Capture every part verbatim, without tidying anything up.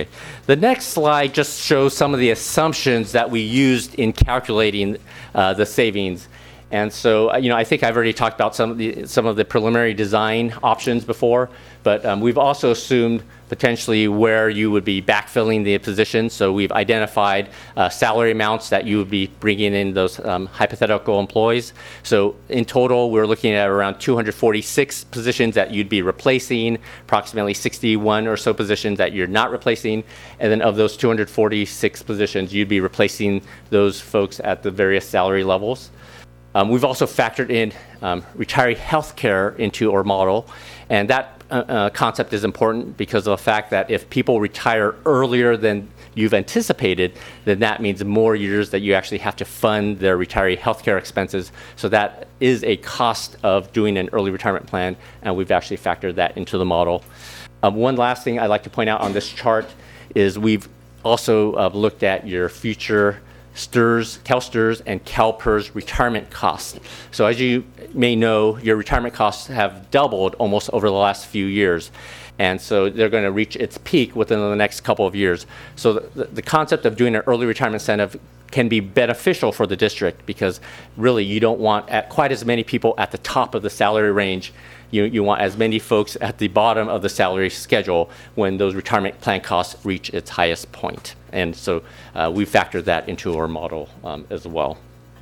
The next slide just shows some of the assumptions that we used in calculating uh, the savings. And so, you know, I think I've already talked about some of the, some of the preliminary design options before, but um, we've also assumed potentially where you would be backfilling the position. So we've identified uh, salary amounts that you would be bringing in those um, hypothetical employees. So in total, we're looking at around two hundred forty-six positions that you'd be replacing, approximately sixty-one or so positions that you're not replacing. And then of those two hundred forty-six positions, you'd be replacing those folks at the various salary levels. Um, we've also factored in um, retiree health care into our model, and that uh, uh, concept is important because of the fact that if people retire earlier than you've anticipated, then that means more years that you actually have to fund their retiree health care expenses. So that is a cost of doing an early retirement plan, and we've actually factored that into the model. Um, one last thing I'd like to point out on this chart is we've also uh, looked at your future STRS, CalSTRS, and CalPERS retirement costs. So as you may know, your retirement costs have doubled almost over the last few years. And so they're going to reach its peak within the next couple of years. So the, the concept of doing an early retirement incentive can be beneficial for the district because really you don't want at quite as many people at the top of the salary range. You, you want as many folks at the bottom of the salary schedule when those retirement plan costs reach its highest point. And so uh, we factored that into our model um, as well.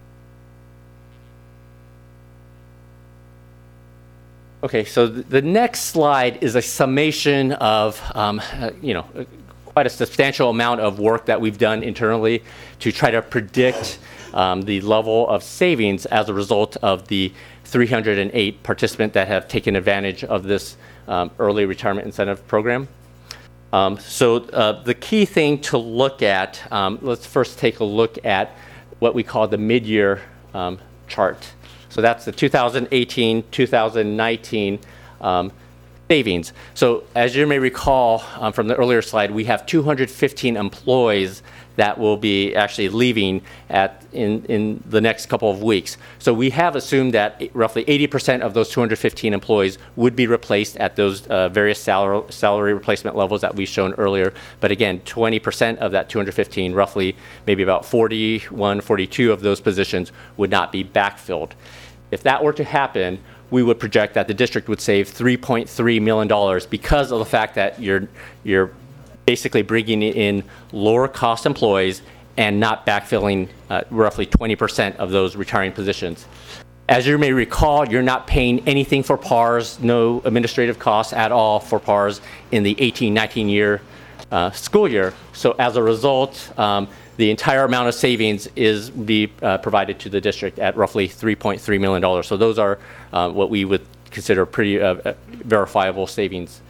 Okay, so th the next slide is a summation of, um, uh, you know, quite a substantial amount of work that we've done internally to try to predict um, the level of savings as a result of the three hundred eight participants that have taken advantage of this um, early retirement incentive program. Um, so uh, the key thing to look at, um, let's first take a look at what we call the mid-year um, chart. So that's the two thousand eighteen, two thousand nineteen um, savings. So as you may recall um, from the earlier slide, we have two hundred fifteen employees that will be actually leaving at in, in the next couple of weeks. So we have assumed that roughly eighty percent of those two hundred fifteen employees would be replaced at those uh, various salary, salary replacement levels that we've shown earlier. But again, twenty percent of that two hundred fifteen, roughly maybe about forty-one, forty-two of those positions would not be backfilled. If that were to happen, we would project that the district would save three point three million dollars because of the fact that you're, you're basically bringing in lower cost employees and not backfilling uh, roughly twenty percent of those retiring positions. As you may recall, you're not paying anything for P A R S, no administrative costs at all for P A R S in the eighteen nineteen year uh, school year. So as a result, um, the entire amount of savings is be uh, provided to the district at roughly three point three million dollars. So those are uh, what we would consider pretty uh, verifiable savings.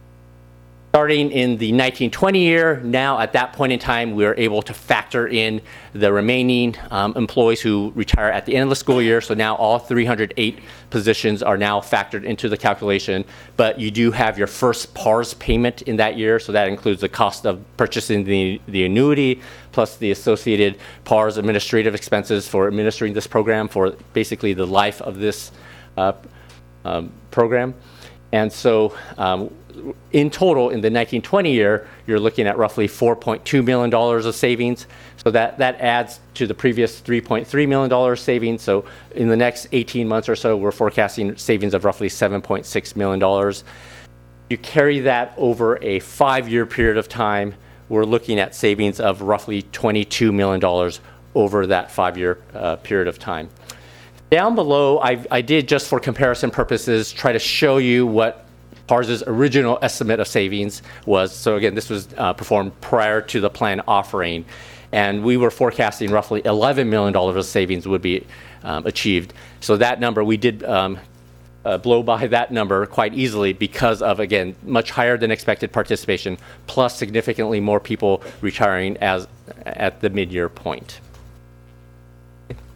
Starting in the nineteen twenty year, now at that point in time, we are able to factor in the remaining um, employees who retire at the end of the school year. So now all three hundred eight positions are now factored into the calculation, but you do have your first P A R S payment in that year. So that includes the cost of purchasing the, the annuity, plus the associated P A R S administrative expenses for administering this program for basically the life of this uh, um, program. And so um, in total, in the nineteen twenty year, you're looking at roughly four point two million dollars of savings. So that, that adds to the previous three point three million dollars savings. So in the next eighteen months or so, we're forecasting savings of roughly seven point six million dollars. You carry that over a five-year period of time, we're looking at savings of roughly twenty-two million dollars over that five-year uh, period of time. Down below, I, I did, just for comparison purposes, try to show you what P A R S's original estimate of savings was. So again, this was uh, performed prior to the plan offering. And we were forecasting roughly eleven million dollars of savings would be um, achieved. So that number, we did um, uh, blow by that number quite easily because of, again, much higher than expected participation, plus significantly more people retiring as at the mid-year point.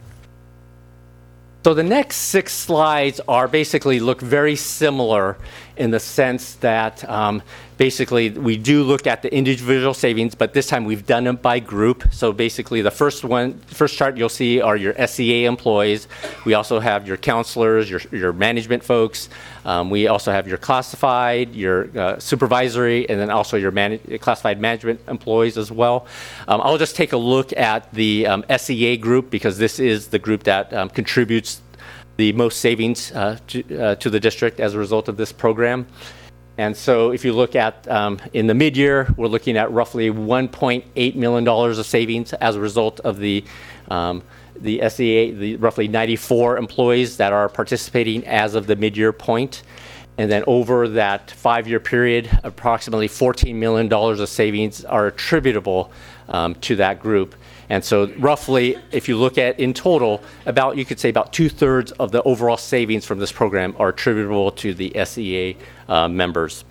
So the next six slides are basically look very similar, in the sense that um, basically we do look at the individual savings, but this time we've done them by group. So basically the first one, first chart you'll see are your S C A employees. We also have your counselors, your, your management folks. Um, we also have your classified, your uh, supervisory, and then also your man classified management employees as well. Um, I'll just take a look at the um, S C A group because this is the group that um, contributes the most savings uh, to, uh, to the district as a result of this program. And so if you look at um, in the mid-year, we're looking at roughly one point eight million dollars of savings as a result of the um, the S C A, the roughly ninety-four employees that are participating as of the mid-year point. And then over that five-year period, approximately fourteen million dollars of savings are attributable um, to that group. And so roughly, if you look at in total, about, you could say about two-thirds of the overall savings from this program are attributable to the S E A uh, members.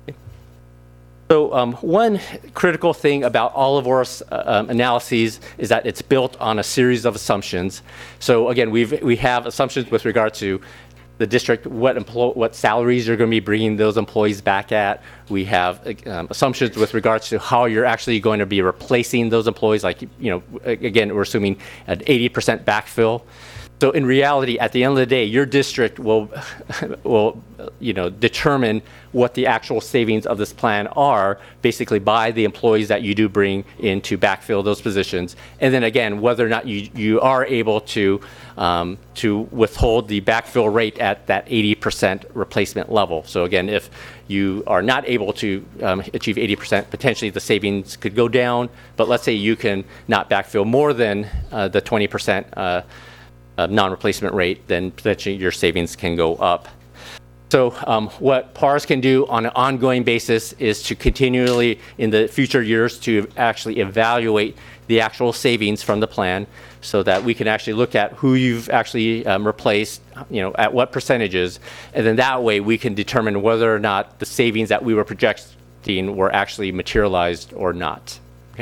So um, one critical thing about all of our uh, um, analyses is that it's built on a series of assumptions. So again, we've, we have assumptions with regard to the district, what emplo what salaries you're going to be bringing those employees back at. We have um, assumptions with regards to how you're actually going to be replacing those employees. Like, you know, again, we're assuming an eighty percent backfill. So in reality, at the end of the day, your district will, will, you know, determine what the actual savings of this plan are, basically by the employees that you do bring in to backfill those positions, and then again, whether or not you you are able to um, to withhold the backfill rate at that eighty percent replacement level. So again, if you are not able to um, achieve eighty percent, potentially the savings could go down. But let's say you can not backfill more than uh, the twenty percent. Uh, Uh, non-replacement rate, then potentially your savings can go up. So um, what P A R S can do on an ongoing basis is to continually, in the future years, to actually evaluate the actual savings from the plan so that we can actually look at who you've actually um, replaced, you know, at what percentages, and then that way we can determine whether or not the savings that we were projecting were actually materialized or not.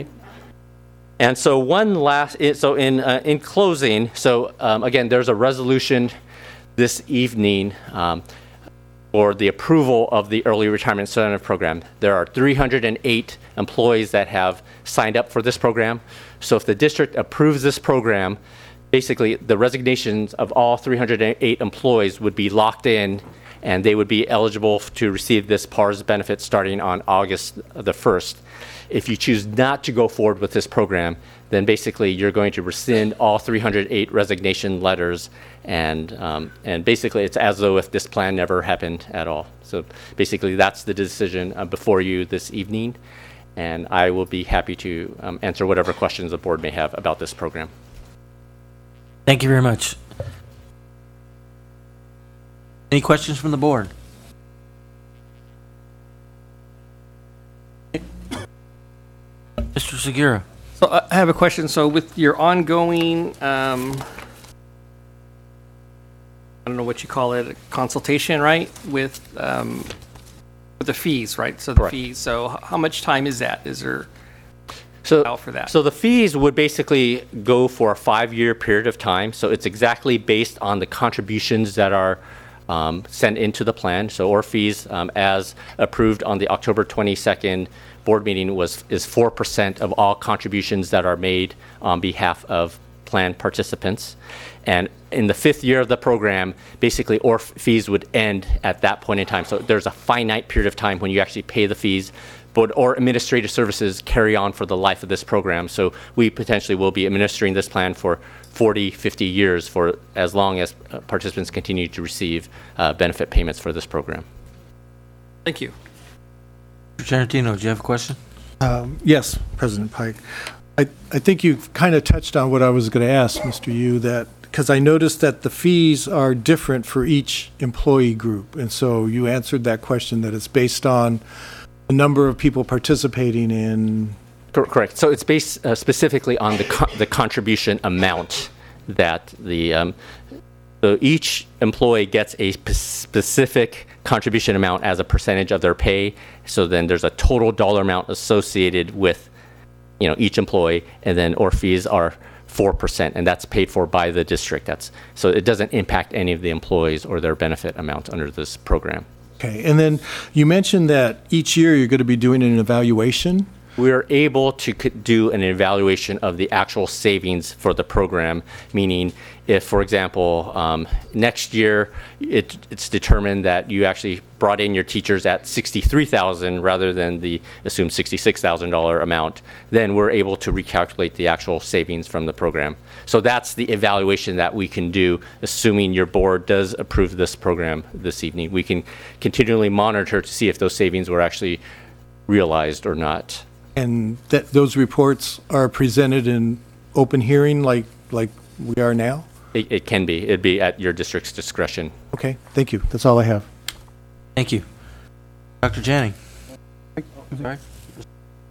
And so one last, so in uh, in closing, so um, again, there's a resolution this evening um, for the approval of the Early Retirement Incentive Program. There are three hundred eight employees that have signed up for this program. So if the district approves this program, basically the resignations of all three hundred eight employees would be locked in, and they would be eligible to receive this P A R S benefit starting on August the first. If you choose not to go forward with this program, then basically you're going to rescind all three hundred eight resignation letters, and um, and basically it's as though if this plan never happened at all. So basically that's the decision uh, before you this evening, and I will be happy to um, answer whatever questions the board may have about this program. Thank you very much. Any questions from the board? Mister Segura. So I have a question. So with your ongoing, um, I don't know what you call it, consultation, right? With, um, with the fees, right? So the Correct. fees. So h- how much time is that? Is there So, out for that? so the fees would basically go for a five-year period of time. So it's exactly based on the contributions that are um, sent into the plan. So our fees, um, as approved on the October twenty-second board meeting, was is four percent of all contributions that are made on behalf of plan participants. And in the fifth year of the program, basically O R F fees would end at that point in time. So there's a finite period of time when you actually pay the fees, but or administrative services carry on for the life of this program. So we potentially will be administering this plan for forty, fifty years, for as long as uh, participants continue to receive uh, benefit payments for this program. Thank you. Mister Tarantino, do you have a question? Um, Yes, President Pike. I, I think you've kind of touched on what I was going to ask, Mister Yu, that because I noticed that the fees are different for each employee group. And so you answered that question, that it's based on the number of people participating in. Cor- Correct. So it's based uh, specifically on the co- the contribution amount that the um, so each employee gets a p- specific contribution amount as a percentage of their pay. So then there's a total dollar amount associated with, you know, each employee, and then O R F fees are four percent, and that's paid for by the district. That's so it doesn't impact any of the employees or their benefit amount under this program. Okay, and then you mentioned that each year you're going to be doing an evaluation. We're able to c- do an evaluation of the actual savings for the program, meaning if, for example, um, next year it, it's determined that you actually brought in your teachers at sixty-three thousand dollars rather than the assumed sixty-six thousand dollars amount, then we're able to recalculate the actual savings from the program. So that's the evaluation that we can do, assuming your board does approve this program this evening. We can continually monitor to see if those savings were actually realized or not. And that those reports are presented in open hearing like, like we are now? It, it can be. It'd be at your district's discretion. Okay, thank you. That's all I have. Thank you. Doctor Janning? Sorry.